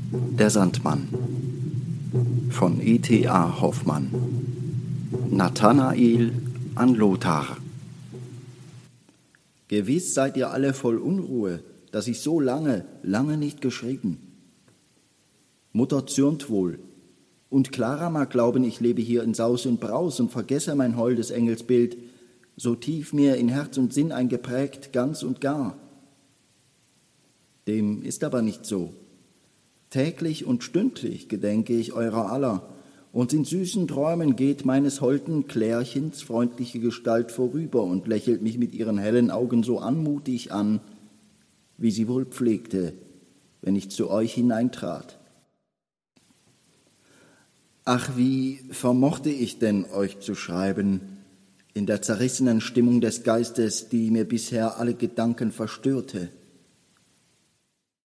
Der Sandmann von E.T.A. Hoffmann. Nathanael an Lothar. Gewiss seid ihr alle voll Unruhe, dass ich so lange nicht geschrieben. Mutter zürnt wohl, und Clara mag glauben, ich lebe hier in Saus und Braus und vergesse mein holdes Engelsbild, so tief mir in Herz und Sinn eingeprägt, ganz und gar. Dem ist aber nicht so. Täglich und stündlich gedenke ich eurer aller, und in süßen Träumen geht meines holden Klärchens freundliche Gestalt vorüber und lächelt mich mit ihren hellen Augen so anmutig an, wie sie wohl pflegte, wenn ich zu euch hineintrat. Ach, wie vermochte ich denn, euch zu schreiben, in der zerrissenen Stimmung des Geistes, die mir bisher alle Gedanken verstörte?